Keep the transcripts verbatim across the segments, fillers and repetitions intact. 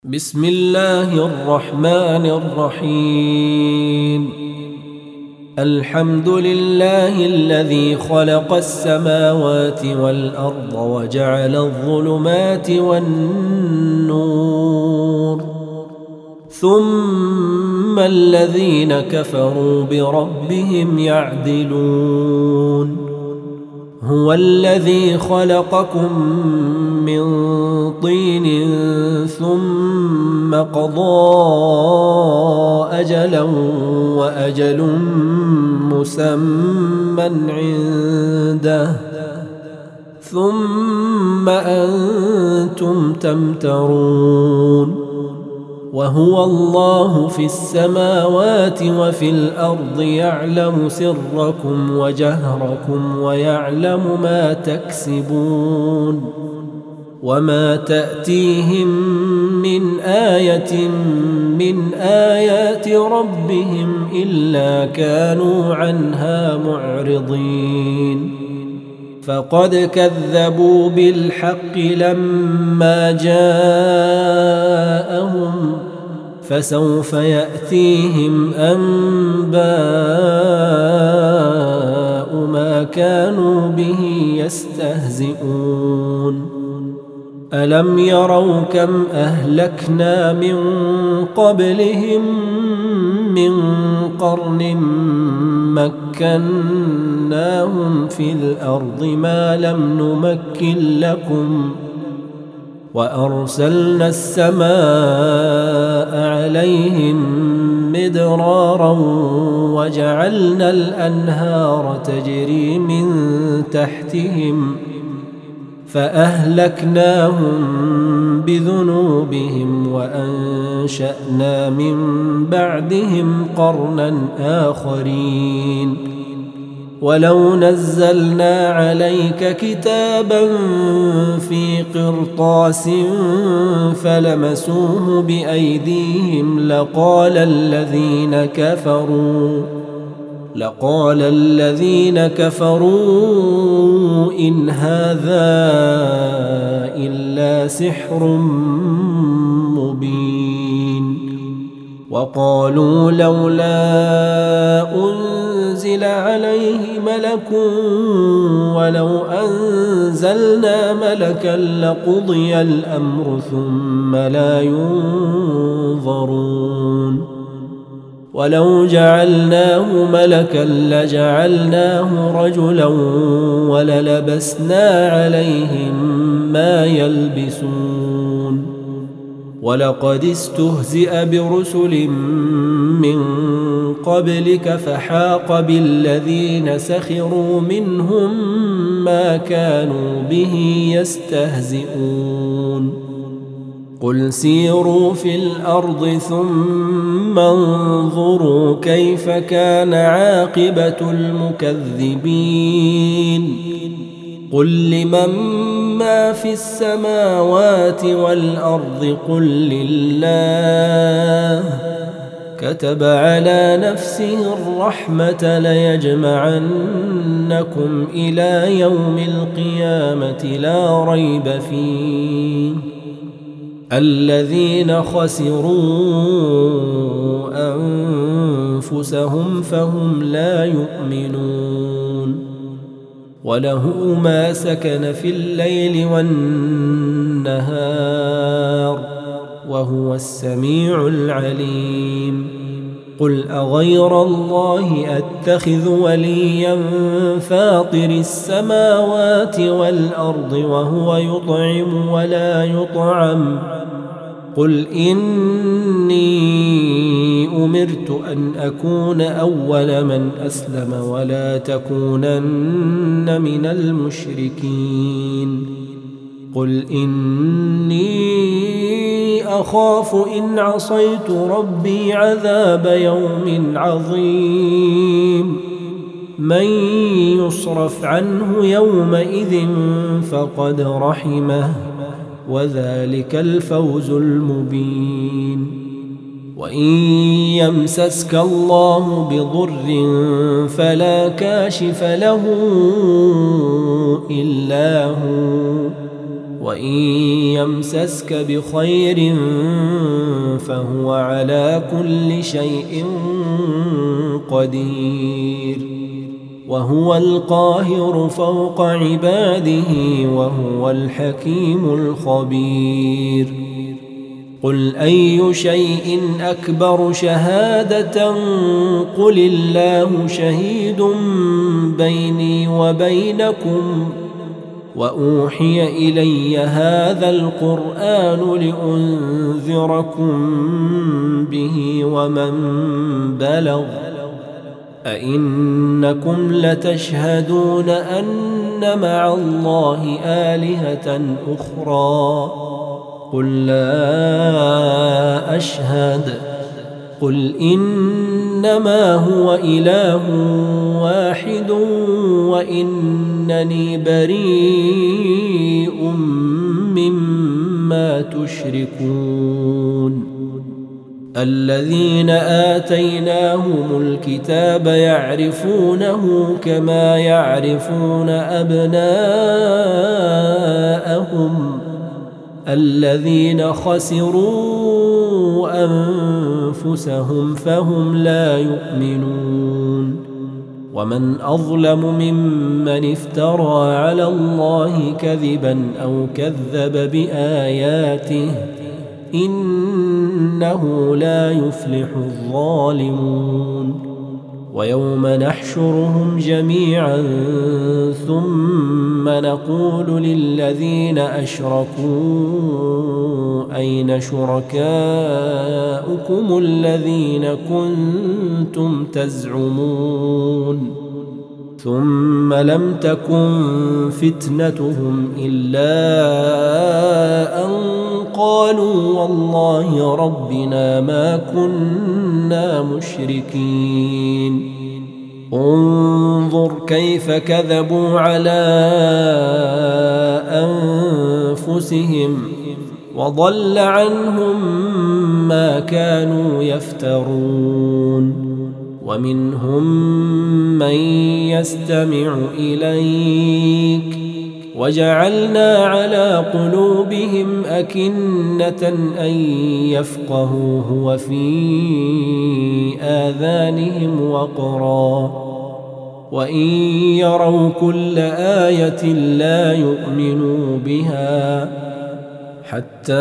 بسم الله الرحمن الرحيم. الحمد لله الذي خلق السماوات والأرض وجعل الظلمات والنور، ثم الذين كفروا بربهم يعدلون. هو الذي خلقكم من طين ثم قضى أجلا وأجل مسمى عنده ثم أنتم تمترون. وهو الله في السماوات وفي الأرض يعلم سركم وجهركم ويعلم ما تكسبون. وما تأتيهم من آية من آيات ربهم إلا كانوا عنها معرضين. فقد كذبوا بالحق لما جاءهم، فسوف يأتيهم أنباء ما كانوا به يستهزئون. ألم يروا كم أهلكنا من قبلهم من قرن مكناهم في الأرض ما لم نمكن لكم، وأرسلنا السماء عليهم مدرارا وجعلنا الأنهار تجري من تحتهم فأهلكناهم بذنوبهم وأنشأنا من بعدهم قرنا آخرين. ولو نزلنا عليك كتابا في قرطاس فلمسوه بأيديهم لقال الذين كفروا لقال الذين كفروا إن هذا إلا سحر مبين. وقالوا لولا أنزل عليه ملك ولو أنزلنا ملكا لقضي الأمر ثم لا ينظرون. ولو جعلناه ملكا لجعلناه رجلا وللبسنا عليهم ما يلبسون. ولقد استهزئ برسل من قبلك فحاق بالذين سخروا منهم ما كانوا به يستهزئون. قل سيروا في الأرض ثم انظروا كيف كان عاقبة المكذبين. قل لمن ما في السماوات والأرض قل لله. كتب على نفسه الرحمة ليجمعنكم إلى يوم القيامة لا ريب فيه. الذين خسروا أنفسهم فهم لا يؤمنون. وله ما سكن في الليل والنهار وهو السميع العليم. قل أغير الله أتخذ وليا فاطر السماوات والأرض وهو يطعم ولا يطعم. قل إني أمرت أن أكون أول من أسلم ولا تكونن من المشركين. قل إني أخاف إن عصيت ربي عذاب يوم عظيم. من يصرف عنه يومئذ فقد رحمه وذلك الفوز المبين. وإن يمسسك الله بضر فلا كاشف له إلا هو وإن يمسسك بخير فهو على كل شيء قدير وهو القاهر فوق عباده وهو الحكيم الخبير قل أي شيء أكبر شهادة قل الله شهيد بيني وبينكم وأوحي إلي هذا القرآن لأنذركم به ومن بلغ أئنكم لتشهدون أن مع الله آلهة أخرى قل لا أشهد قل إنما هو إله واحد وإنني بريء مما تشركون الذين آتيناهم الكتاب يعرفونه كما يعرفون أبناءهم الذين خسروا أنفسهم فهم لا يؤمنون ومن أظلم ممن افترى على الله كذبا أو كذب بآياته إنه لا يفلح الظالمون ويوم نحشرهم جميعا ثم نقول للذين أشركوا أين شركاؤكم الذين كنتم تزعمون ثم لم تكن فتنتهم إلا أن قالوا والله ربنا ما كنا مشركين انظر كيف كذبوا على أنفسهم وضل عنهم ما كانوا يفترون ومنهم من يستمع إليك وجعلنا على قلوبهم أكنة أن يفقهوه وفي آذانهم وقرا وإن يروا كل آية لا يؤمنوا بها حتى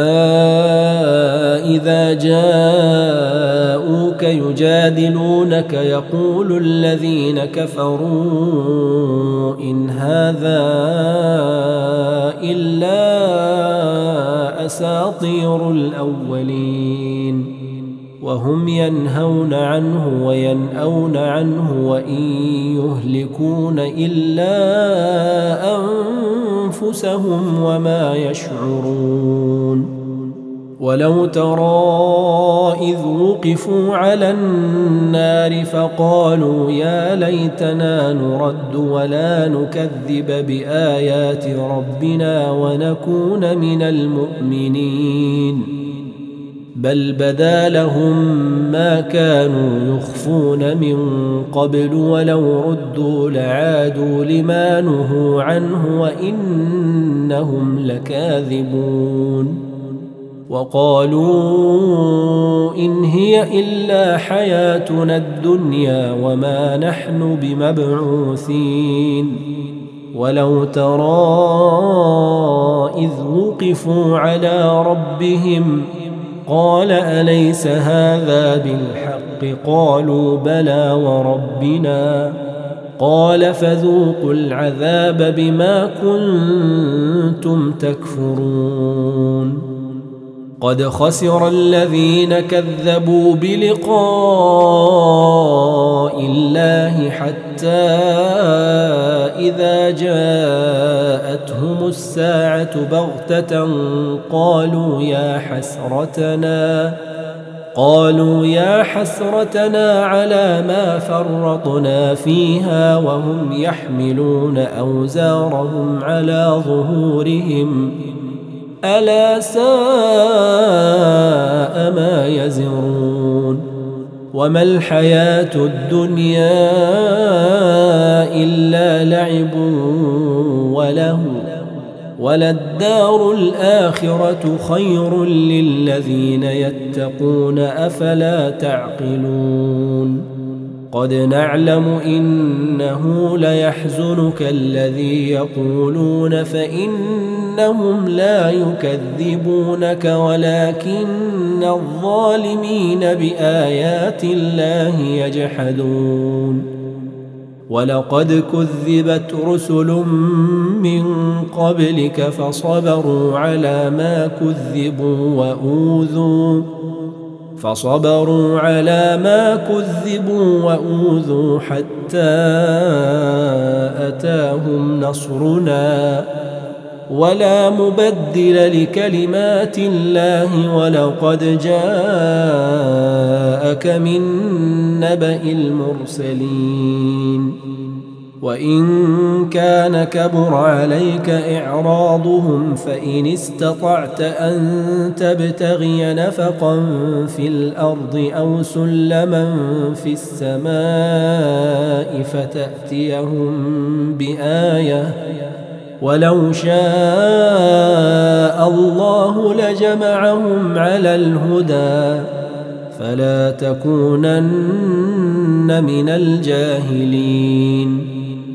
إذا جاءوك يجادلونك يقول الذين كفروا إن هذا إلا أساطير الأولين وهم ينهون عنه وينأون عنه وإن يهلكون إلا أنفسهم وما يشعرون ولو ترى إذ وقفوا على النار فقالوا يا ليتنا نرد ولا نكذب بآيات ربنا ونكون من المؤمنين بل بدا لهم ما كانوا يخفون من قبل ولو ردوا لعادوا لما نهوا عنه وإنهم لكاذبون وقالوا إن هي إلا حياتنا الدنيا وما نحن بمبعوثين ولو ترى إذ وقفوا على ربهم قال أليس هذا بالحق قالوا بلى وربنا قال فذوقوا العذاب بما كنتم تكفرون قد خسر الذين كذبوا بلقاء الله حتى إذا جاءتهم الساعة بغتة قالوا يا حسرتنا قالوا يا حسرتنا على ما فرطنا فيها وهم يحملون أوزارهم على ظهورهم ألا ساء ما يزرون وما الحياة الدنيا إلا لعب وله وللدار الآخرة خير للذين يتقون أفلا تعقلون قد نعلم إنه ليحزنك الذي يقولون فإنهم لا يكذبونك ولكن الظالمين بآيات الله يجحدون ولقد كذبت رسل من قبلك فصبروا على ما كذبوا وأوذوا فصبروا على ما كذبوا وأوذوا حتى أتاهم نصرنا ولا مبدل لكلمات الله ولقد جاءك من نبأ المرسلين وإن كان كبر عليك إعراضهم فإن استطعت أن تبتغي نفقا في الأرض أو سلما في السماء فتأتيهم بآية ولو شاء الله لجمعهم على الهدى فلا تكونن من الجاهلين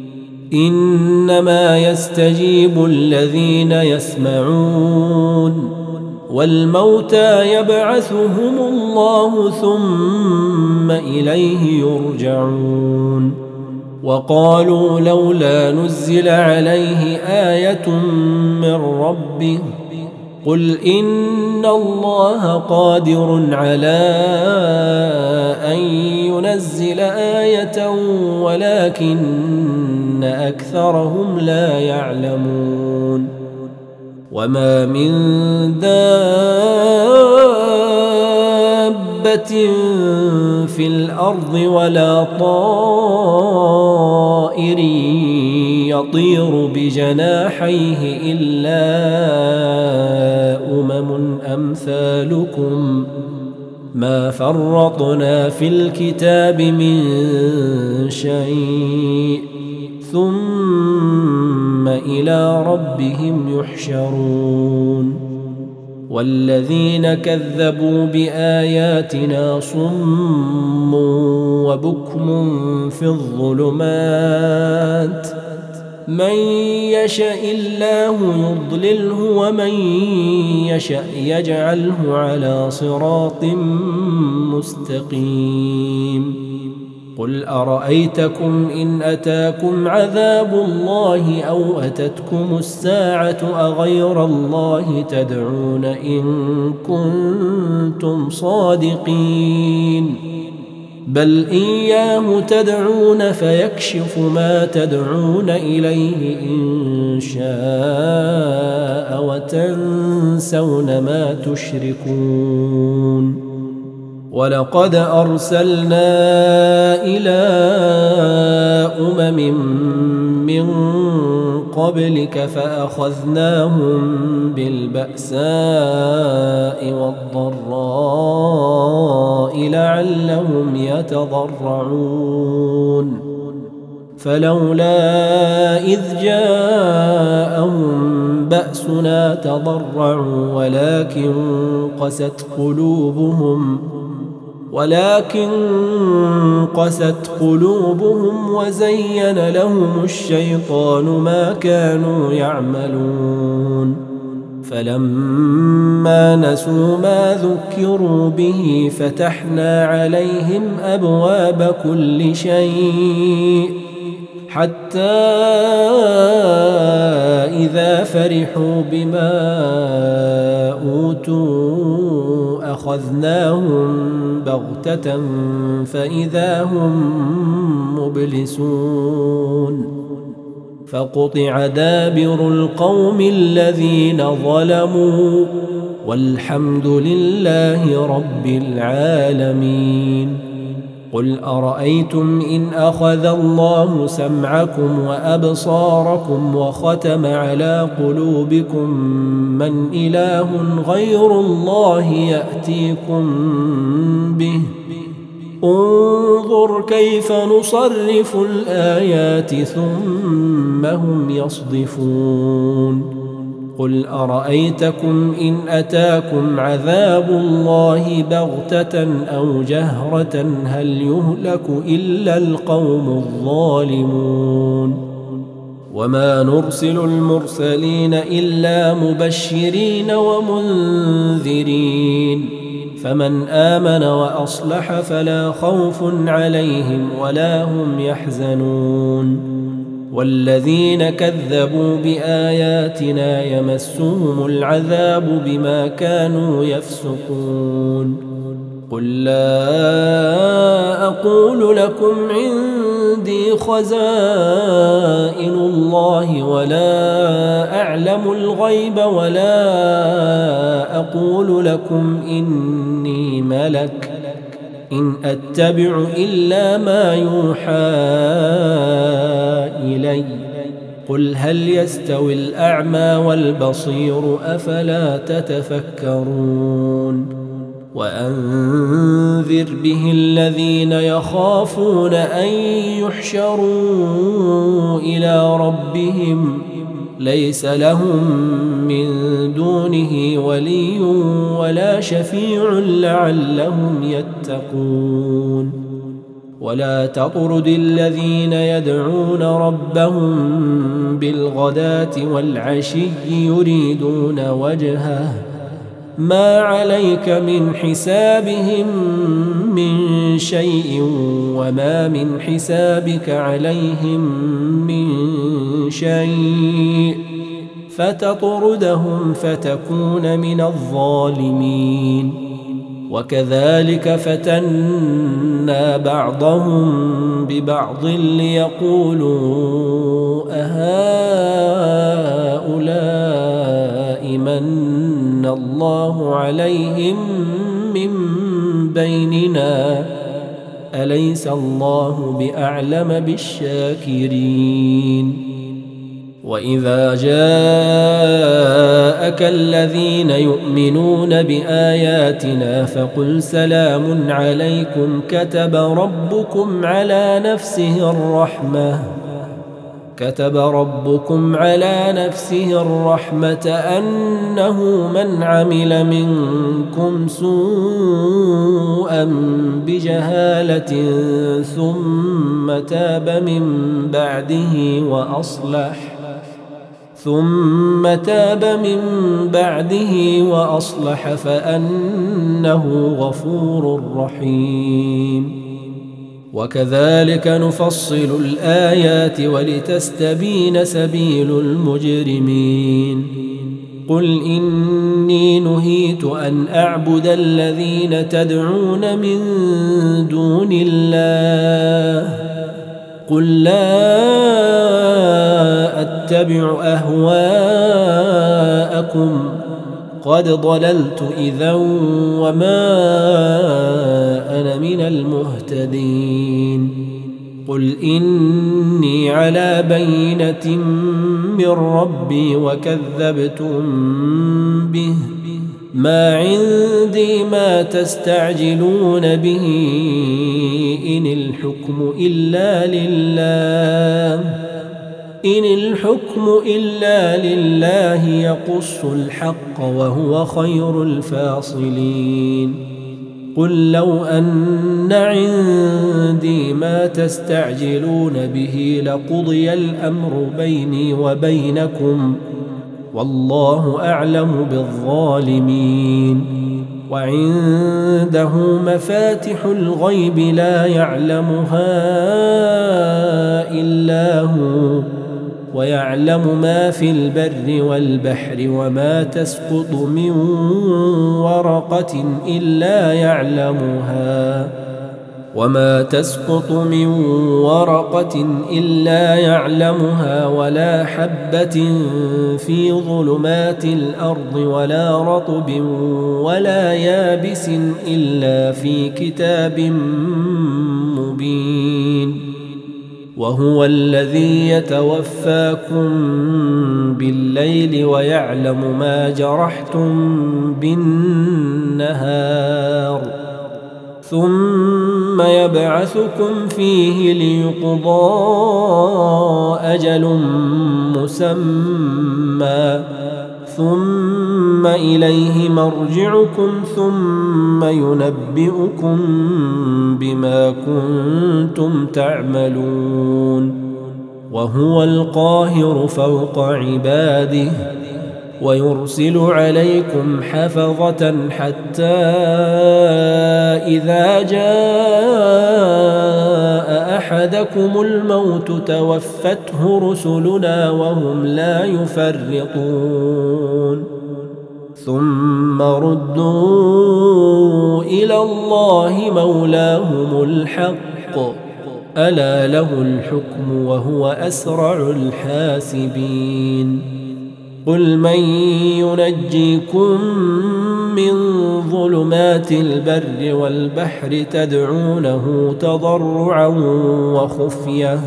إنما يستجيب الذين يسمعون والموتى يبعثهم الله ثم إليه يرجعون وقالوا لولا نزل عليه آية من ربه قل إن الله قادر على أن ينزل آية ولكن أكثرهم لا يعلمون وما من دابة في الأرض ولا طائر يطير بجناحيه إلا أمم أمثالكم ما فرطنا في الكتاب من شيء ثم إلى ربهم يحشرون والذين كذبوا بآياتنا صم وبكم في الظلمات من يشاء الله يضلله ومن يشاء يجعله على صراط مستقيم قل أرأيتكم إن أتاكم عذاب الله أو أتتكم الساعة أغير الله تدعون إن كنتم صادقين بل إياه تدعون فيكشف ما تدعون إليه إن شاء وتنسون ما تشركون ولقد أرسلنا إلى أمم من قبلك فأخذناهم بالبأساء والضراء لعلهم يتضرعون فلولا إذ جاءهم بأسنا تضرعوا ولكن قست قلوبهم ولكن قست قلوبهم وزين لهم الشيطان ما كانوا يعملون فلما نسوا ما ذكروا به فتحنا عليهم أبواب كل شيء حتى إذا فرحوا بما أوتوا أخذناهم بغتة فإذا هم مبلسون فقطع دابر القوم الذين ظلموا والحمد لله رب العالمين قل أرأيتم إن أخذ الله سمعكم وأبصاركم وختم على قلوبكم من إله غير الله يأتيكم به انظر كيف نصرف الآيات ثم هم يصدفون قل أرأيتكم إن أتاكم عذاب الله بغتة أو جهرة هل يهلك إلا القوم الظالمون وما نرسل المرسلين إلا مبشرين ومنذرين فمن آمن وأصلح فلا خوف عليهم ولا هم يحزنون والذين كذبوا بآياتنا يمسهم العذاب بما كانوا يفسقون قل لا أقول لكم عندي خزائن الله ولا أعلم الغيب ولا أقول لكم إني ملك إن أتبع إلا ما يوحى إلي قل هل يستوي الأعمى والبصير أفلا تتفكرون وأنذر به الذين يخافون أن يحشروا إلى ربهم ليس لهم من دونه ولي ولا شفيع لعلهم يتقون ولا تطرد الذين يدعون ربهم بالغداة والعشي يريدون وجهه ما عليك من حسابهم من شيء وما من حسابك عليهم من شيء فتطردهم فتكون من الظالمين وكذلك فتنا بعضهم ببعض ليقولوا أهؤلاء من الله عليهم من بيننا أليس الله بأعلم بالشاكرين وإذا جاءك الذين يؤمنون بآياتنا فقل سلام عليكم كتب ربكم على نفسه الرحمة كتب ربكم على نفسه الرحمة أنه من عمل منكم سوءا بجهالة ثم تاب من بعده وأصلح ثم تاب من بعده وأصلح فأنه غفور رحيم وكذلك نفصل الآيات ولتستبين سبيل المجرمين قل إني نهيت أن أعبد الذين تدعون من دون الله قل لا أتبع أهواءكم قد ضللت إذا وما أنا من المهتدين قل إني على بينة من ربي وكذبتم به ما عندي ما تستعجلون به إن الحكم إلا لله إن الحكم إلا لله يقص الحق وهو خير الفاصلين قل لو أن عندي ما تستعجلون به لقضي الأمر بيني وبينكم والله أعلم بالظالمين وعنده مفاتح الغيب لا يعلمها إلا هو ويعلم ما في البر والبحر وما تسقط من ورقة إلا يعلمها وما تسقط من ورقة إلا يعلمها ولا حبة في ظلمات الأرض ولا رطب ولا يابس إلا في كتاب مبين وهو الذي يتوفاكم بالليل ويعلم ما جرحتم بالنهار ثم يبعثكم فيه ليقضى أجل مسمى ثم إليه مرجعكم ثم ينبئكم بما كنتم تعملون وهو القاهر فوق عباده ويرسل عليكم حفظة حتى إذا جاء أحدكم الموت توفته رسلنا وهم لا يفرطون ثم ردوا إلى الله مولاهم الحق ألا له الحكم وهو أسرع الحاسبين قل من ينجيكم من ظلمات البر والبحر تدعونه تضرعا وخفية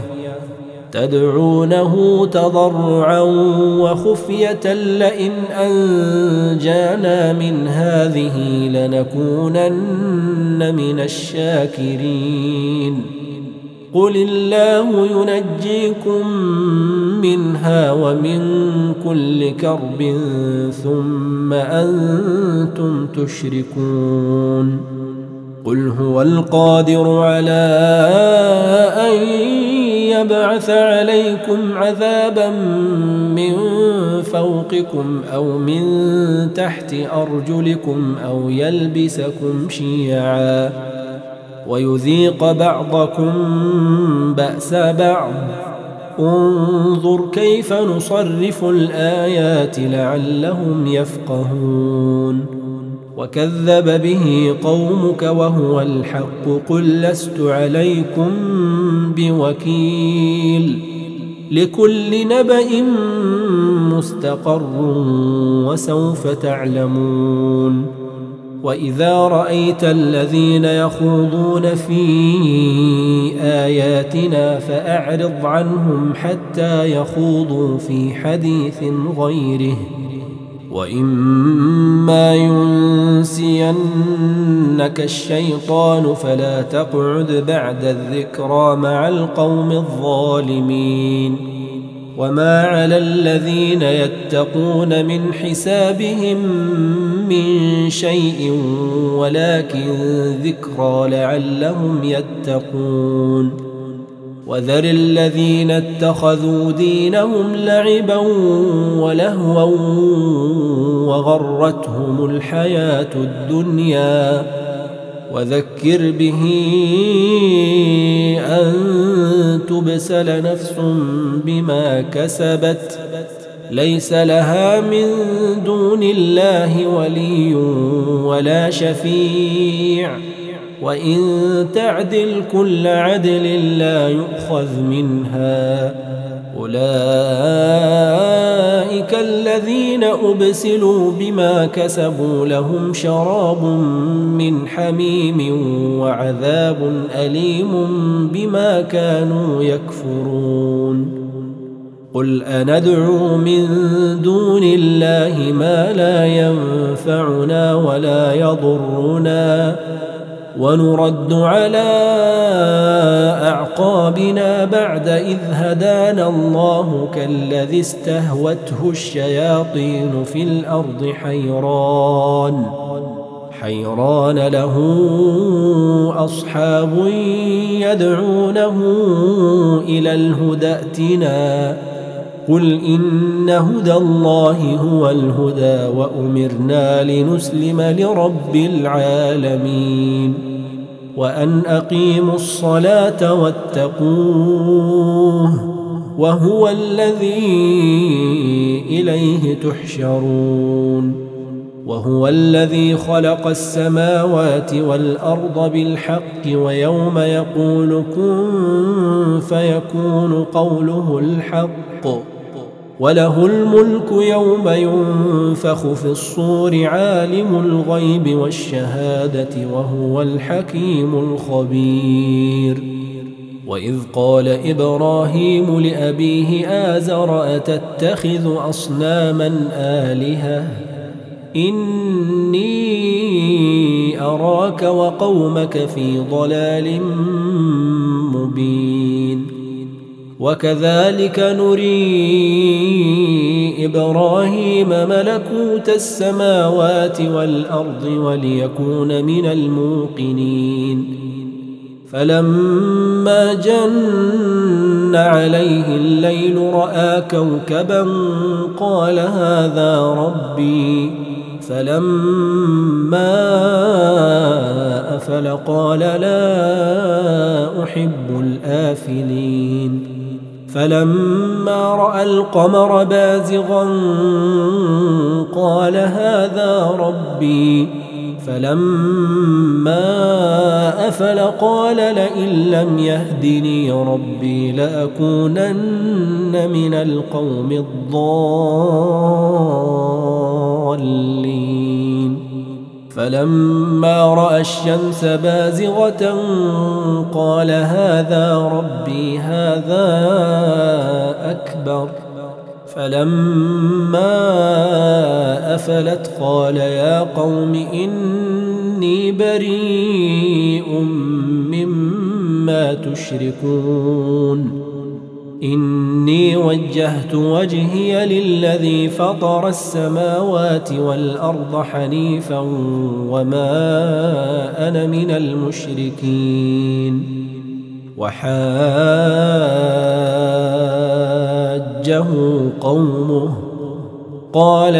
تدعونه تضرعا وخفية لئن أنجانا من هذه لنكونن من الشاكرين قل الله ينجيكم منها ومن كل كرب ثم أنتم تشركون قل هو القادر على أن يبعث عليكم عذابا من فوقكم أو من تحت أرجلكم أو يلبسكم شيعا ويذيق بعضكم بأس بعض انظر كيف نصرف الآيات لعلهم يفقهون وكذب به قومك وهو الحق قل لست عليكم بوكيل لكل نبأ مستقر وسوف تعلمون وإذا رأيت الذين يخوضون في آياتنا فأعرض عنهم حتى يخوضوا في حديث غيره وإما ينسينك الشيطان فلا تقعد بعد الذكرى مع القوم الظالمين وما على الذين يتقون من حسابهم من شيء ولكن ذكرى لعلهم يتقون وذر الذين اتخذوا دينهم لعبا ولهوا وغرتهم الحياة الدنيا وذكر به أن تبسل نفس بما كسبت ليس لها من دون الله ولي ولا شفيع وإن تعدل كل عدل لا يؤخذ منها أولئك الذين أبسلوا بما كسبوا لهم شراب من حميم وعذاب أليم بما كانوا يكفرون قل أندعو من دون الله ما لا ينفعنا ولا يضرنا ونرد على أعقابنا بعد إذ هدانا الله كالذي استهوته الشياطين في الأرض حيران حيران له أصحاب يدعونه إلى الهدى ائتنا قل إن هدى الله هو الهدى وأمرنا لنسلم لرب العالمين وأن أقيموا الصلاة واتقوه وهو الذي إليه تحشرون وهو الذي خلق السماوات والأرض بالحق ويوم يقول كن فيكون قوله الحق وله الملك يوم ينفخ في الصور عالم الغيب والشهادة وهو الحكيم الخبير وإذ قال إبراهيم لأبيه آزر أتتخذ أصناما آلهة إني أراك وقومك في ضلال مبين وكذلك نري إبراهيم ملكوت السماوات والأرض وليكون من الموقنين فلما جن عليه الليل رأى كوكبا قال هذا ربي فلما أفل قال لا أحب الآفلين فلما رأى القمر بازغا قال هذا ربي فلما أفل قال لئن لم يهدني ربي لأكونن من القوم الضالين فلما رأى الشمس بازغة قال هذا ربي هذا أكبر فلما أفلت قال يا قوم إني بريء مما تشركون إني وجهت وجهي للذي فطر السماوات والأرض حنيفا وما أنا من المشركين وحاجه قومه قال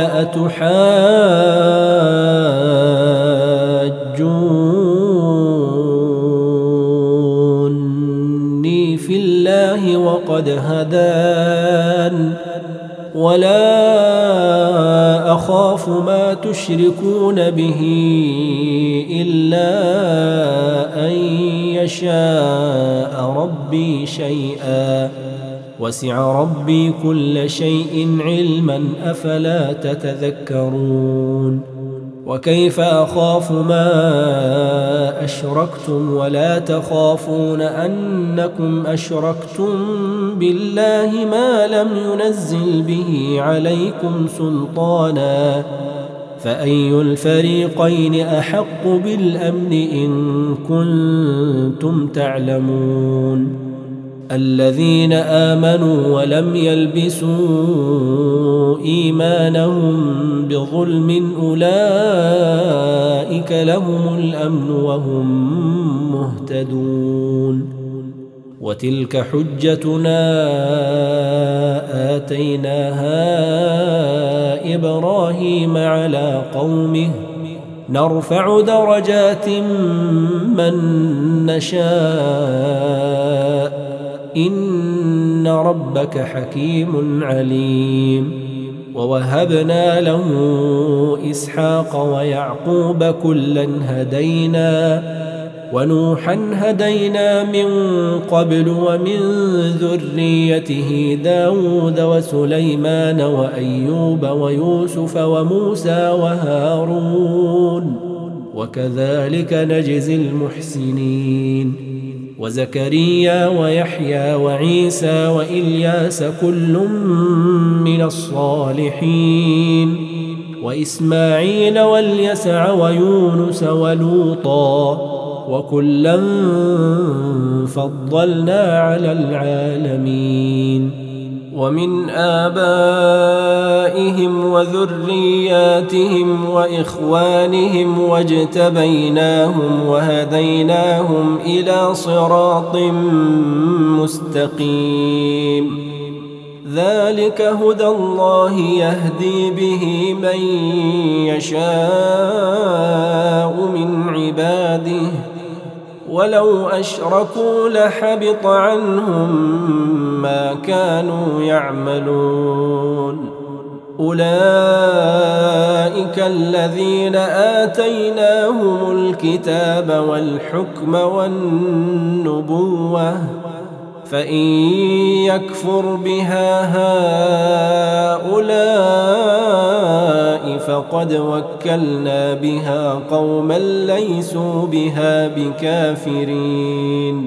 أتحاجوني في الله وقد هدان ولا أخاف ما تشركون به إلا أن يشاء ربي شيئا وسع ربي كل شيء علما أفلا تتذكرون وكيف أخاف ما أشركتم ولا تخافون أنكم أشركتم بالله ما لم ينزل به عليكم سلطانا فأي الفريقين أحق بالأمن إن كنتم تعلمون الذين آمنوا ولم يلبسوا إيمانهم بظلم أولئك لهم الأمن وهم مهتدون وتلك حجتنا آتيناها إبراهيم على قومه نرفع درجات من نشاء إن ربك حكيم عليم ووهبنا له إسحاق ويعقوب كلا هدينا ونوحا هدينا من قبل ومن ذريته داود وسليمان وأيوب ويوسف وموسى وهارون وكذلك نجزي المحسنين وزكريا ويحيى وعيسى وإلياس كل من الصالحين وإسماعيل واليسع ويونس ولوطا وكلا فضلنا على العالمين ومن آبائهم وذرياتهم وإخوانهم واجتبيناهم وهديناهم إلى صراط مستقيم ذلك هدى الله يهدي به من يشاء من عباده ولو أشركوا لحبط عنهم ما كانوا يعملون أولئك الذين آتيناهم الكتاب والحكم والنبوة فإن يكفر بها هؤلاء فقد وكلنا بها قوما ليسوا بها بكافرين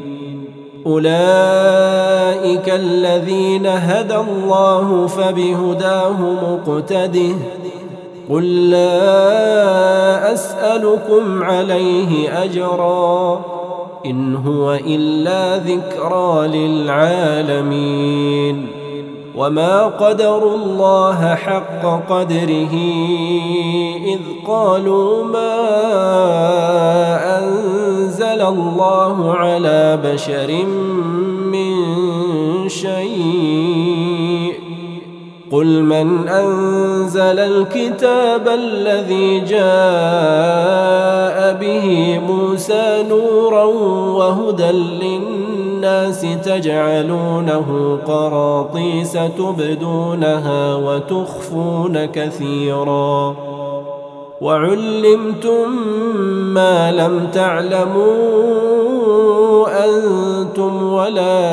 أولئك الذين هدى الله فبهداه مقتده قل لا أسألكم عليه أجرا إن هو إلا ذكرى للعالمين وما قدروا الله حق قدره إذ قالوا ما أنزل الله على بشر من شيء قل من أنزل الكتاب الذي جاء به موسى نورا وهدى للناس تجعلونه قراطيس تبدونها وتخفون كثيرا وعلمتم ما لم تعلموا أنتم ولا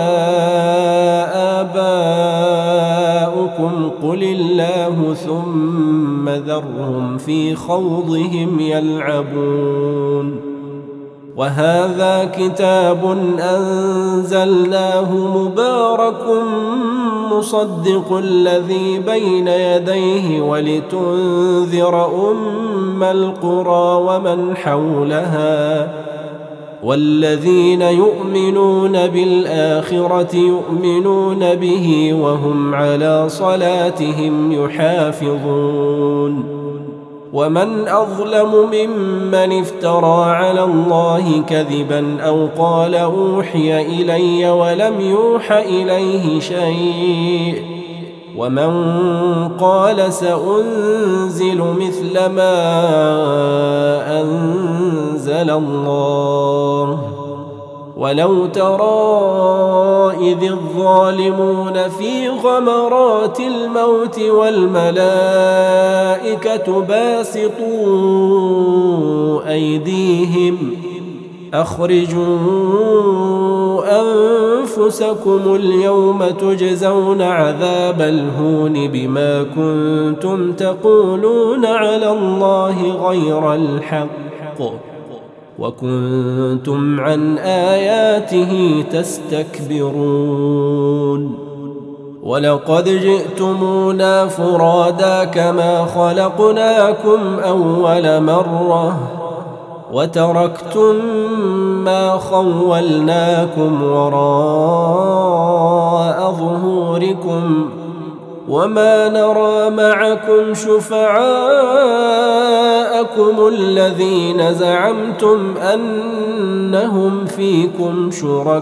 آباؤكم قل الله ثم ذرهم في خوضهم يلعبون وهذا كتاب أنزلناه مبارك مصدق الذي بين يديه ولتنذر أم القرى ومن حولها والذين يؤمنون بالآخرة يؤمنون به وهم على صلاتهم يحافظون ومن أظلم ممن افترى على الله كذبا أو قال أوحي إلي ولم يوح إليه شيء ومن قال سأنزل مثل ما أنزل الله ولو ترى إذ الظالمون في غمرات الموت والملائكة باسطوا أيديهم أخرجوا أنفسكم اليوم تجزون عذاب الهون بما كنتم تقولون على الله غير الحق وكنتم عن آياته تستكبرون ولقد جئتمونا فرادا كما خلقناكم أول مرة وتركتم ما خولناكم وراء ظهوركم وما نرى معكم شفعاءكم الذين زعمتم أنهم فيكم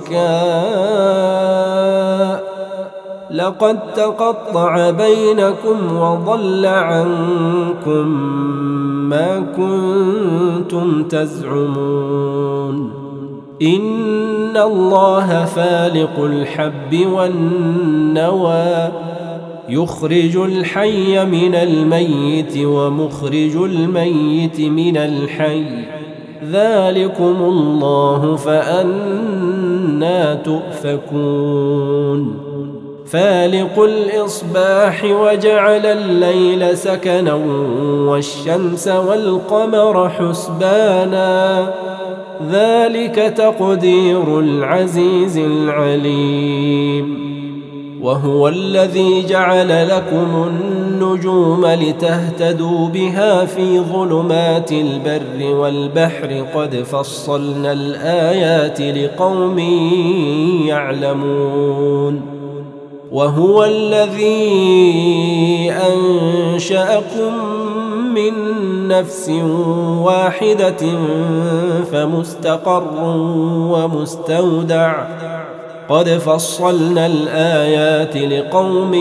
شركاء لقد تقطع بينكم وضل عنكم ما كنتم تزعمون إن الله فالق الحب والنوى يخرج الحي من الميت ومخرج الميت من الحي ذلكم الله فأنى تؤفكون فالق الإصباح وجعل الليل سكنا والشمس والقمر حسبانا ذلك تقدير العزيز العليم وهو الذي جعل لكم النجوم لتهتدوا بها في ظلمات البر والبحر قد فصلنا الآيات لقوم يعلمون وهو الذي أنشأكم من نفس واحدة فمستقر ومستودع قد فصلنا الآيات لقوم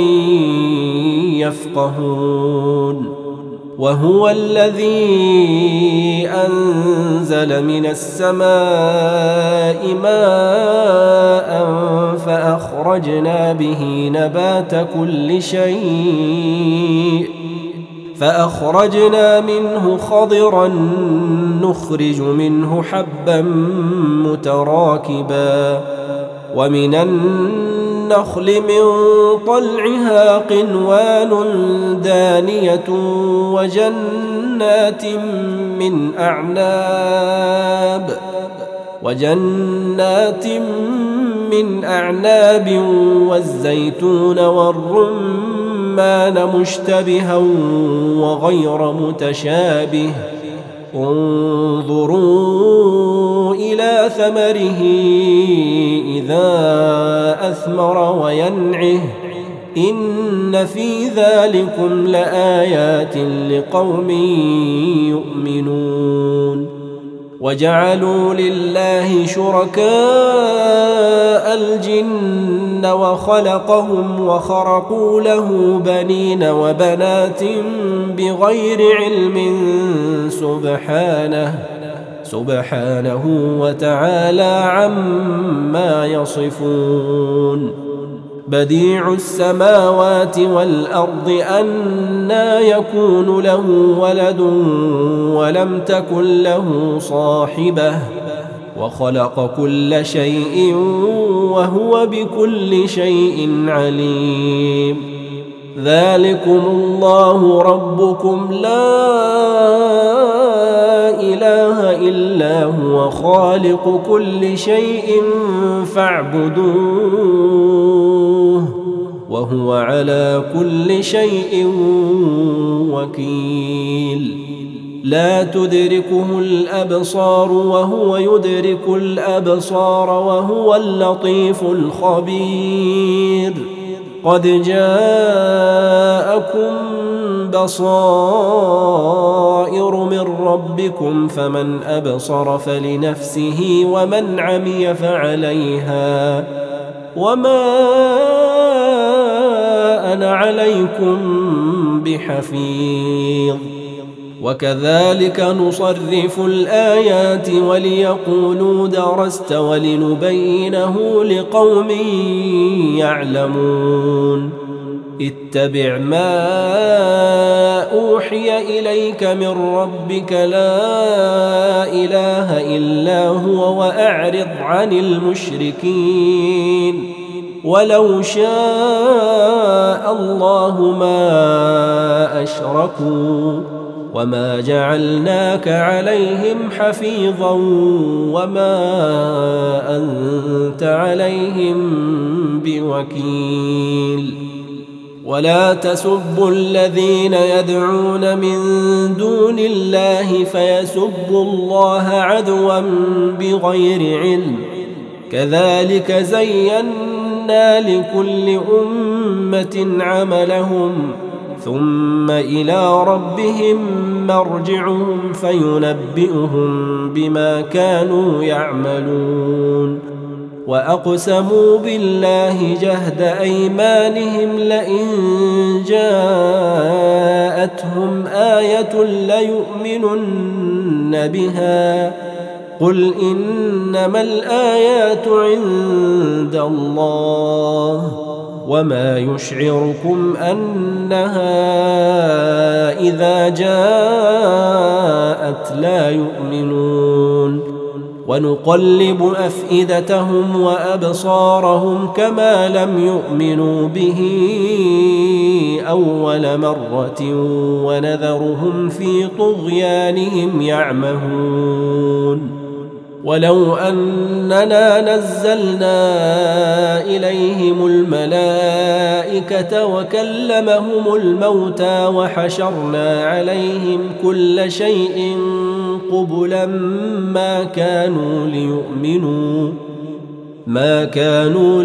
يفقهون وهو الذي أنزل من السماء ماء فأخرجنا به نبات كل شيء فأخرجنا منه خضرا نخرج منه حبا متراكبا ومن النخل من طلعها قنوان دانية وجنات من أعناب وجنات من أعناب والزيتون والرمان مشتبها وغير متشابه انظروا إلى إلى ثمره إذا أثمر وينعه إن في ذلكم لآيات لقوم يؤمنون وجعلوا لله شركاء الجن وخلقهم وخرقوا له بنين وبنات بغير علم سبحانه سبحانه وتعالى عما يصفون بديع السماوات والأرض أنى يكون له ولد ولم تكن له صاحبة وخلق كل شيء وهو بكل شيء عليم ذلكم الله ربكم لا إله إلا هو خالق كل شيء فاعبدوه وهو على كل شيء وكيل لا تدركه الأبصار وهو يدرك الأبصار وهو اللطيف الخبير قد جاءكم بصائر من ربكم فمن أبصر فلنفسه ومن عمي فعليها وما أنا عليكم بحفيظ وكذلك نصرف الآيات وليقولوا درست ولنبينه لقوم يعلمون اتبع ما أوحي إليك من ربك لا إله إلا هو وأعرض عن المشركين ولو شاء الله ما أشركوا وما جعلناك عليهم حفيظا وما أنت عليهم بوكيل ولا تسبوا الذين يدعون من دون الله فيسبوا الله عدوا بغير علم كذلك زينا لكل أمة عملهم ثم إلى ربهم مرجعهم فينبئهم بما كانوا يعملون وأقسموا بالله جهد أيمانهم لئن جاءتهم آية ليؤمنن بها قل إنما الآيات عند الله وما يشعركم أنها إذا جاءت لا يؤمنون ونقلب أفئدتهم وأبصارهم كما لم يؤمنوا به أول مرة ونذرهم في طغيانهم يعمهون ولو أننا نزلنا إليهم الملائكة وكلمهم الموتى وحشرنا عليهم كل شيء قبلا ما كانوا ليؤمنوا ما كانوا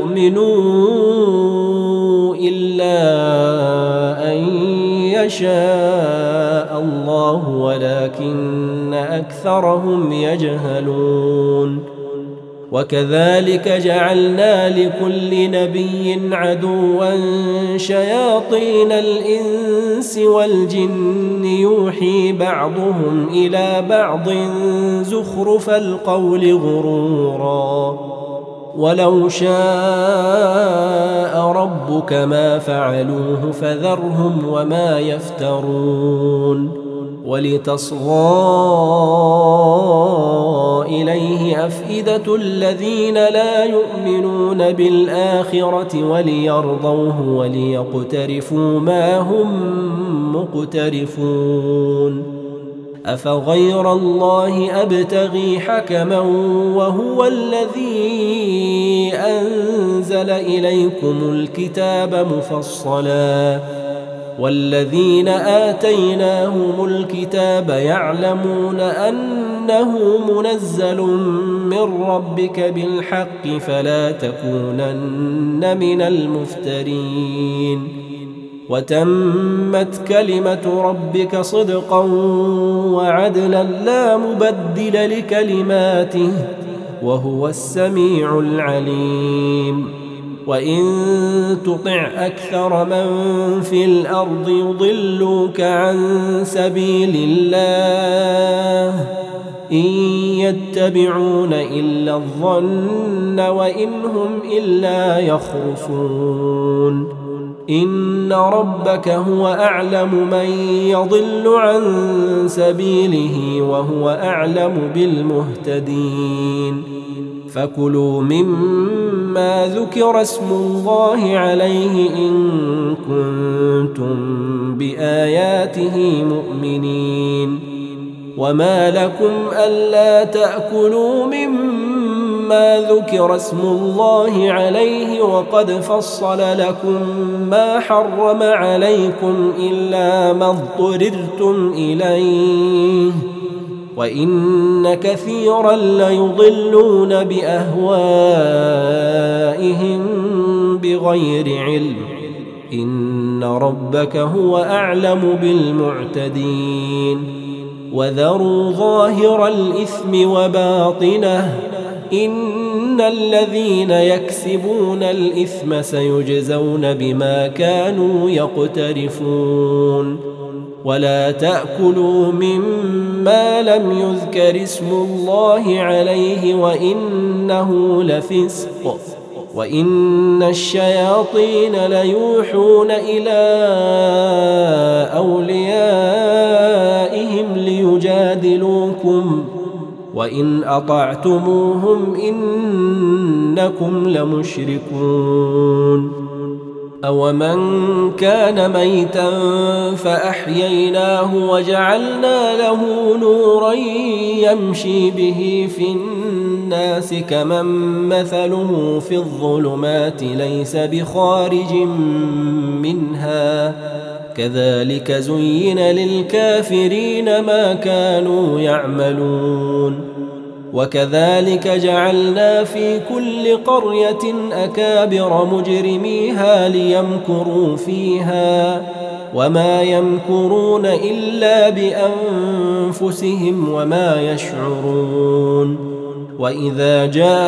ليؤمنوا إلا أن يشاء الله ولكن أكثرهم يجهلون وكذلك جعلنا لكل نبي عدوا شياطين الإنس والجن يوحي بعضهم إلى بعض زخرف القول غرورا ولو شاء ربك ما فعلوه فذرهم وما يفترون ولتصغى إليه أفئدة الذين لا يؤمنون بالآخرة وليرضوه وليقترفوا ما هم مقترفون أفغير الله أبتغي حكما وهو الذي أنزل إليكم الكتاب مفصلا والذين آتيناهم الكتاب يعلمون أنه منزل من ربك بالحق فلا تكونن من المفترين وتمت كلمة ربك صدقا وعدلا لا مبدل لكلماته وهو السميع العليم وإن تطع أكثر من في الأرض يضلوك عن سبيل الله إن يتبعون إلا الظن وإن هم إلا يخرصون إن ربك هو أعلم من يضل عن سبيله وهو أعلم بالمهتدين فكلوا مما ذكر اسم الله عليه إن كنتم بآياته مؤمنين وما لكم ألا تأكلوا مما ذكر اسم الله عليه وقد فصل لكم ما حرم عليكم إلا ما اضطررتم إليه وإن كثيرا ليضلون بأهوائهم بغير علم إن ربك هو أعلم بالمعتدين وذروا ظاهر الإثم وباطنه إن الذين يكسبون الإثم سيجزون بما كانوا يقترفون ولا تأكلوا مما لم يذكر اسم الله عليه وإنه لفسق وإن الشياطين ليوحون إلى أوليائهم ليجادلوكم وإن أطعتموهم إنكم لمشركون أومن كان ميتا فأحييناه وجعلنا له نورا يمشي به في الناس كمن مثله في الظلمات ليس بخارج منها كذلك زين للكافرين ما كانوا يعملون وكذلك جعلنا في كل قرية أكابر مجرميها ليمكروا فيها وما يمكرون إلا بأنفسهم وما يشعرون وإذا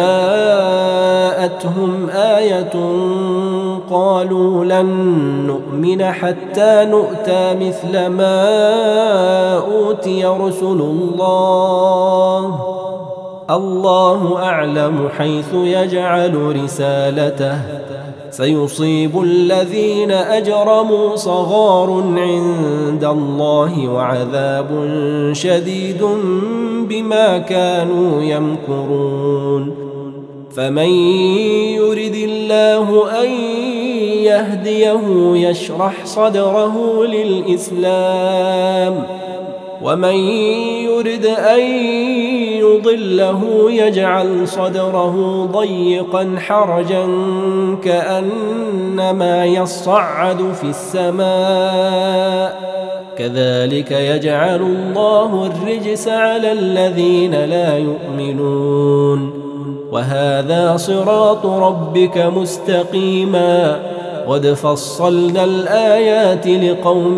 جاءتهم آية قالوا لن نؤمن حتى نؤتى مثل ما أوتي رسل الله الله أعلم حيث يجعل رسالته سيصيب الذين أجرموا صغار عند الله وعذاب شديد بما كانوا يمكرون فمن يرد الله أن يهديه يشرح صدره للإسلام ومن يرد أن يضله يجعل صدره ضيقا حرجا كأنما يصعد في السماء كذلك يجعل الله الرجس على الذين لا يؤمنون وهذا صراط ربك مستقيما قد فصلنا الآيات لقوم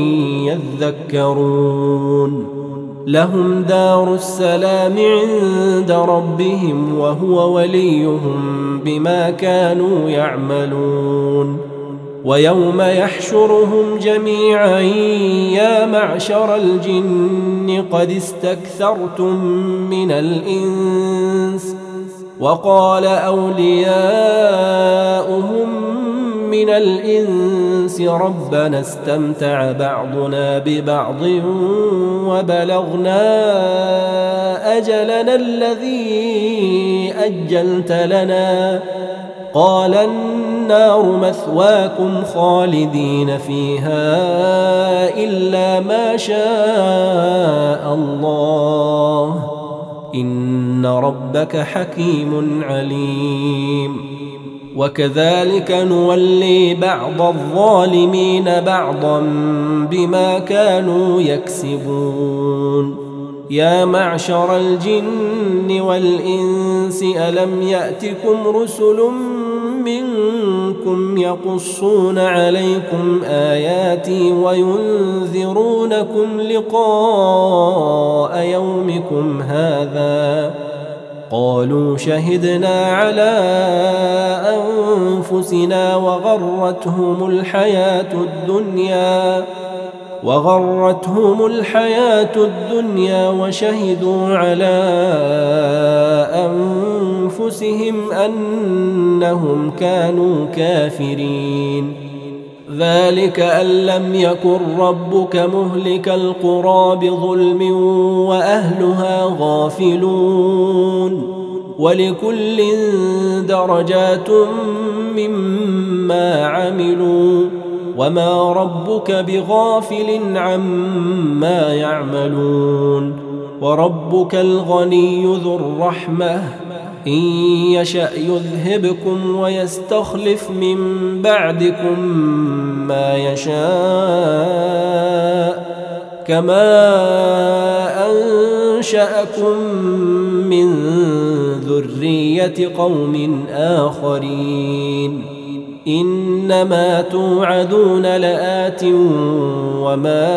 يذكرون لهم دار السلام عند ربهم وهو وليهم بما كانوا يعملون ويوم يحشرهم جميعا يا معشر الجن قد استكثرتم من الإنس وقال أولياؤهم من الإنس ربنا استمتع بعضنا ببعض وبلغنا أجلنا الذي أجلت لنا قال النار مثواكم خالدين فيها إلا ما شاء الله إن ربك حكيم عليم وكذلك نولي بعض الظالمين بعضا بما كانوا يكسبون يا معشر الجن والإنس ألم يأتكم رسل منكم يقصون عليكم آياتي وينذرونكم لقاء يومكم هذا قالوا شهدنا على أنفسنا وغرتهم الحياة الدنيا وغرتهم الحياة الدنيا وشهدوا على أنفسهم أنهم كانوا كافرين ذلك أن لم يكن ربك مهلك القرى بظلم وأهلها غافلون ولكل درجات مما عملوا وما ربك بغافل عما يعملون وربك الغني ذو الرحمة إن يشأ يذهبكم ويستخلف من بعدكم ما يشاء كما أنشأكم من ذرية قوم آخرين إنما توعدون لآت وما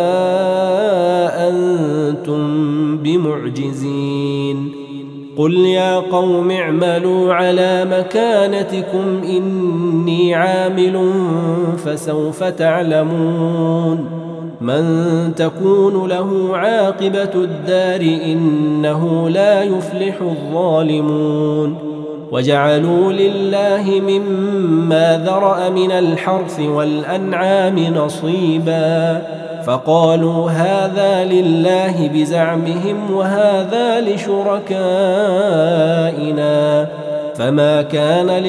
أنتم بمعجزين قل يا قوم اعملوا على مكانتكم إني عامل فسوف تعلمون من تكون له عاقبة الدار إنه لا يفلح الظالمون وجعلوا لله مما ذرأ من الحرث والأنعام نصيبا فقالوا هذا لله بزعمهم وهذا لشركائنا فما كان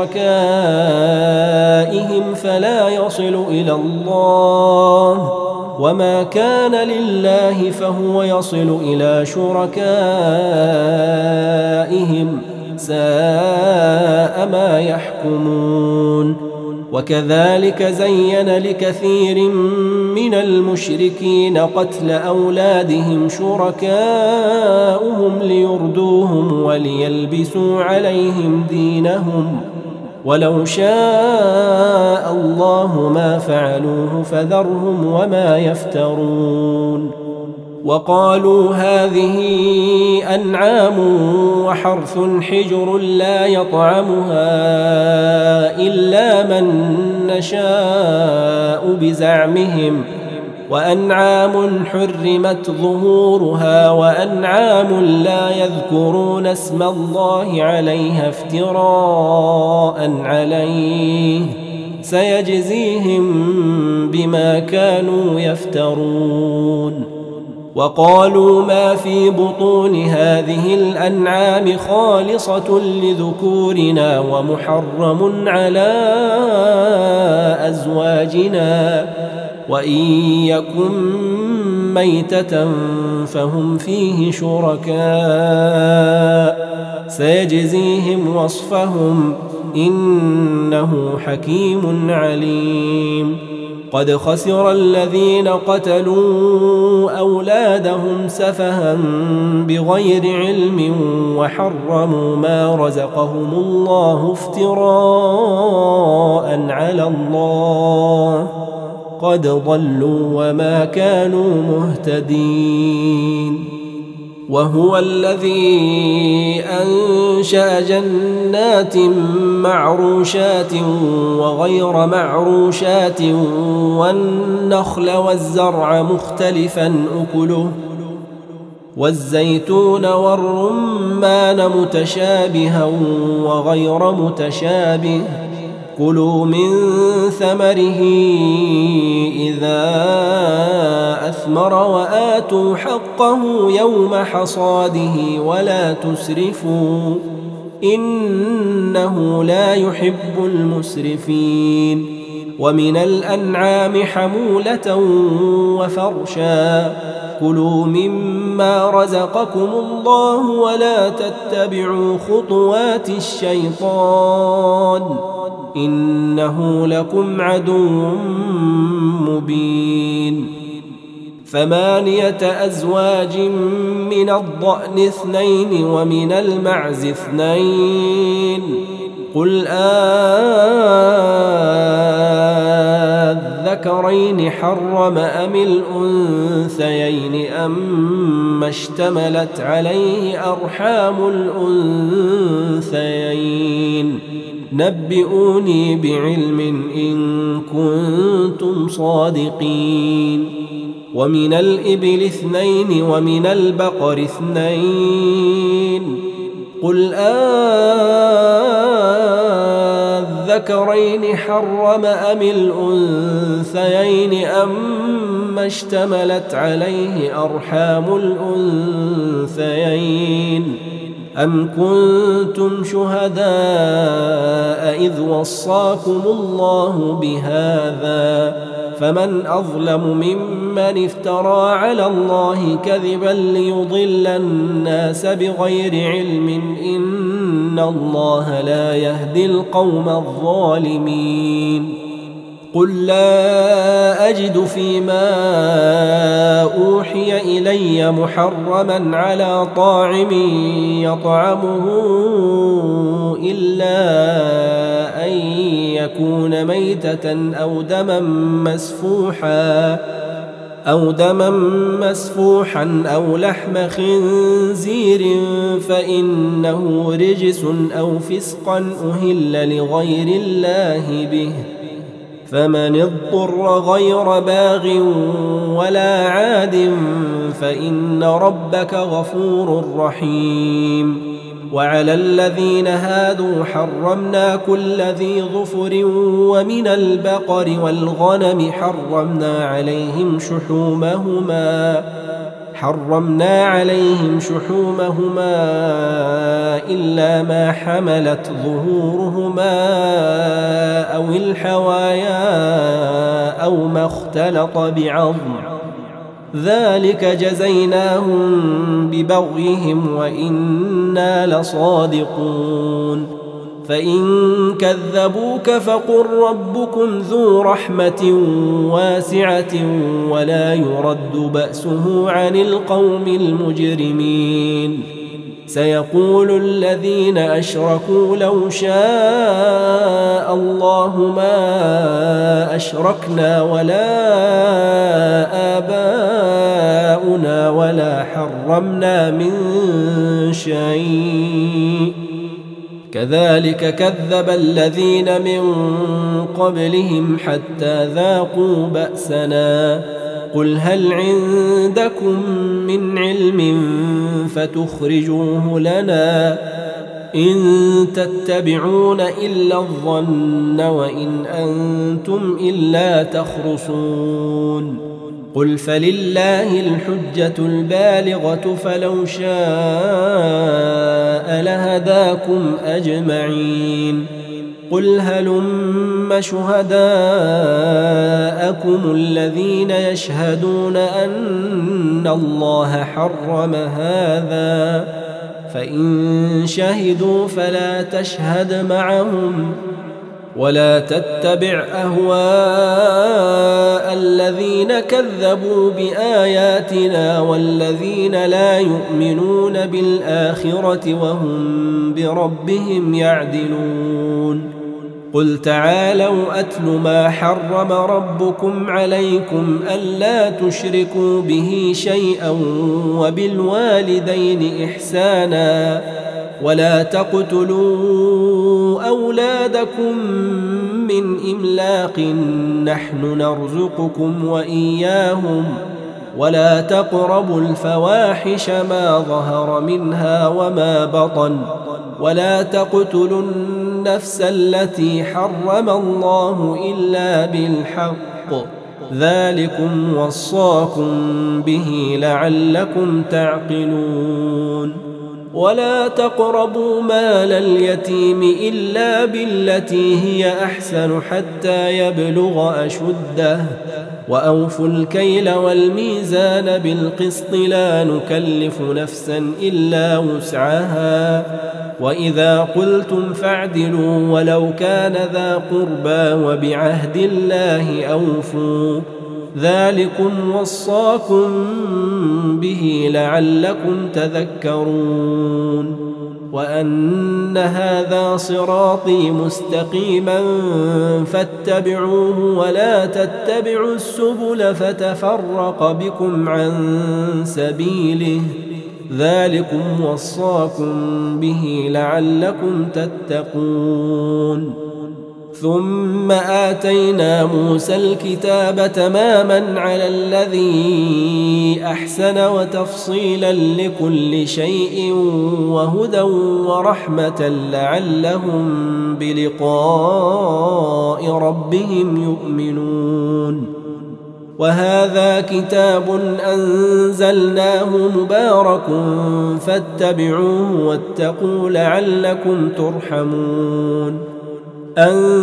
لشركائهم فلا يصل إلى الله وما كان لله فهو يصل إلى شركائهم ساء ما يحكمون وكذلك زين لكثير من المشركين قتل أولادهم شركاؤهم ليردوهم وليلبسوا عليهم دينهم ولو شاء الله ما فعلوه فذرهم وما يفترون وقالوا هذه أنعام وحرث حجر لا يطعمها إلا من نشاء بزعمهم وأنعام حرمت ظهورها وأنعام لا يذكرون اسم الله عليها افتراء عليه سيجزيهم بما كانوا يفترون وقالوا ما في بطون هذه الأنعام خالصة لذكورنا ومحرم على أزواجنا وإن يكن ميتة فهم فيه شركاء سيجزيهم وصفهم إنه حكيم عليم قد خسر الذين قتلوا أولادهم سفها بغير علم وحرموا ما رزقهم الله افتراء على الله قد ضلوا وما كانوا مهتدين وهو الذي أنشأ جنات معروشات وغير معروشات والنخل والزرع مختلفا أكله والزيتون والرمان متشابها وغير متشابه كلوا من ثمره إذا أثمر وآتوا حقه يوم حصاده ولا تسرفوا إنه لا يحب المسرفين ومن الأنعام حمولة وفرشا كلوا مما رزقكم الله ولا تتبعوا خطوات الشيطان إنه لكم عدو مبين. ثمانية أزواج من الضأن اثنين ومن المعز اثنين قل أذكرين حرم أم الأنثيين أم اشتملت عليه أرحام الأنثيين نبئوني بعلم إن كنتم صادقين. ومن الإبل اثنين ومن البقر اثنين قل أذكرين حرم أم الأنثيين أم اشتملت عليه أرحام الأنثيين أم كنتم شهداء إذ وصاكم الله بهذا فمن أظلم ممن افترى على الله كذبا ليضل الناس بغير علم إن الله لا يهدي القوم الظالمين. قل لا أجد فيما أوحي إلي محرما على طاعم يطعمه إلا أن يكون ميتة أو دما مسفوحا أو دما مسفوحا أو لحم خنزير فإنه رجس أو فسقا أهل لغير الله به فمن اضطر غير باغ ولا عاد فإن ربك غفور رحيم. وعلى الذين هادوا حرمنا كل ذي ظفر ومن البقر والغنم حرمنا عليهم شحومهما حرمنا عليهم شحومهما إلا ما حملت ظهورهما أو الحوايا أو ما اختلط بعظم ذلك جزيناهم ببغيهم وإنا لصادقون. فإن كذبوك فقل ربكم ذو رحمة واسعة ولا يرد بأسه عن القوم المجرمين. سيقول الذين أشركوا لو شاء الله ما أشركنا ولا آباؤنا ولا حرمنا من شيء كذلك كذب الذين من قبلهم حتى ذاقوا بأسنا. قل هل عندكم من علم فتخرجوه لنا إن تتبعون إلا الظن وإن أنتم إلا تخرصون. قل فلله الحجة البالغة فلو شاء لهداكم أجمعين. قل هلم شهداءكم الذين يشهدون أن الله حرم هذا فإن شهدوا فلا تشهد معهم ولا تتبع أهواء الذين كذبوا بآياتنا والذين لا يؤمنون بالآخرة وهم بربهم يعدلون. قل تعالوا أتل ما حرم ربكم عليكم ألا تشركوا به شيئا وبالوالدين إحسانا ولا تقتلوا أولادكم من إملاق نحن نرزقكم وإياهم ولا تقربوا الفواحش ما ظهر منها وما بطن ولا تقتلوا النفس التي حرم الله إلا بالحق ذلكم وصاكم به لعلكم تعقلون. ولا تقربوا مال اليتيم إلا بالتي هي أحسن حتى يبلغ أشده وأوفوا الكيل والميزان بالقسط لا نكلف نفسا إلا وسعها وإذا قلتم فاعدلوا ولو كان ذا قربى وبعهد الله أوفوا ذلكم وصاكم به لعلكم تذكرون وأن هذا صراطي مستقيما فاتبعوه ولا تتبعوا السبل فتفرق بكم عن سبيله ذلكم وصاكم به لعلكم تتقون ثم آتينا موسى الكتاب تماما على الذي أحسن وتفصيلا لكل شيء وهدى ورحمة لعلهم بلقاء ربهم يؤمنون وهذا كتاب أنزلناه مبارك فاتبعوه واتقوا لعلكم ترحمون أن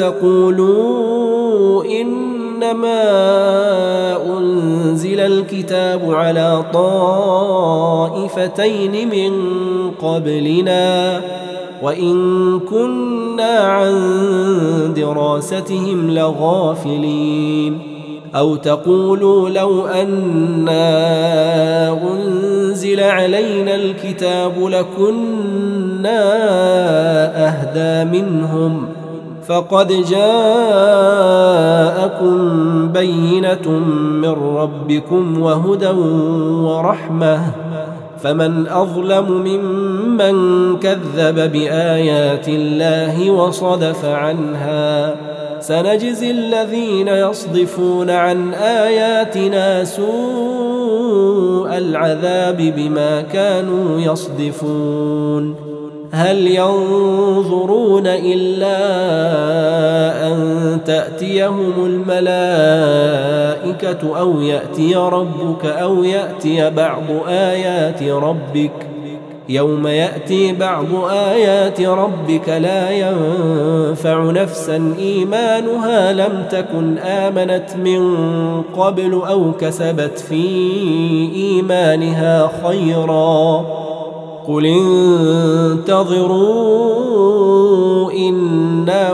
تقولوا إنما أنزل الكتاب على طائفتين من قبلنا وإن كنا عن دراستهم لغافلين أو تقولوا لو أنا أنزل علينا الكتاب لكنا أهدى منهم فقد جاءكم بينة من ربكم وهدى ورحمة فمن أظلم ممن كذب بآيات الله وصدف عنها سنجزي الذين يصدفون عن آياتنا سوء العذاب بما كانوا يصدفون هل ينظرون إلا أن تأتيهم الملائكة أو يأتي ربك أو يأتي بعض آيات ربك يوم يأتي بعض آيات ربك لا ينفع نفسا إيمانها لم تكن آمنت من قبل أو كسبت في إيمانها خيرا قل انتظروا إنا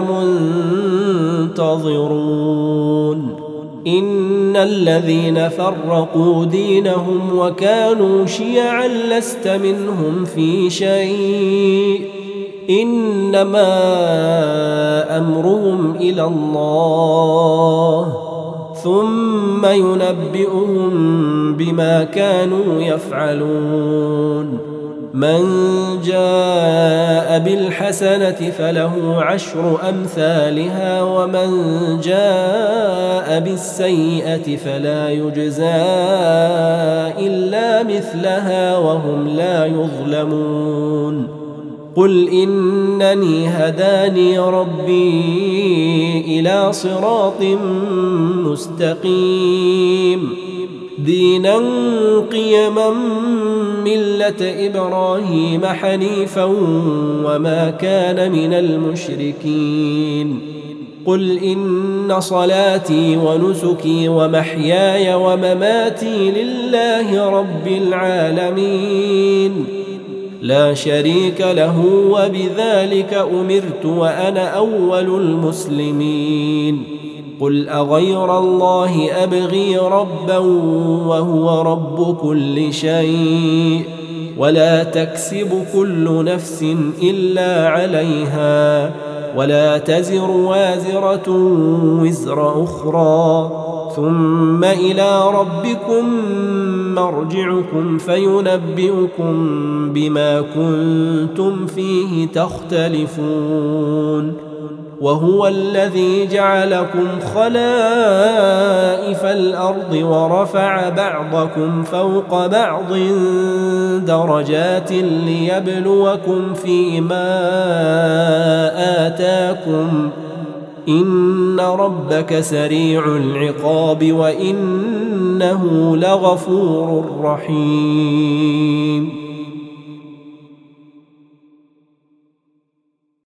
منتظرون إن الذين فرقوا دينهم وكانوا شيعا لست منهم في شيء إنما أمرهم إلى الله ثم ينبئهم بما كانوا يفعلون من جاء بالحسنة فله عشر أمثالها ومن جاء بالسيئة فلا يجزى إلا مثلها وهم لا يظلمون قل إنني هداني ربي إلى صراط مستقيم دينا قيما ملة إبراهيم حنيفا وما كان من المشركين قل إن صلاتي ونسكي ومحياي ومماتي لله رب العالمين لا شريك له وبذلك أمرت وأنا أول المسلمين قل أغير الله أبغي ربا وهو رب كل شيء ولا تكسب كل نفس إلا عليها ولا تزر وازرة وزر أخرى ثم إلى ربكم مرجعكم فينبئكم بما كنتم فيه تختلفون وهو الذي جعلكم خلائف الأرض ورفع بعضكم فوق بعض درجات ليبلوكم فيما آتاكم إن ربك سريع العقاب وإنه لغفور رحيم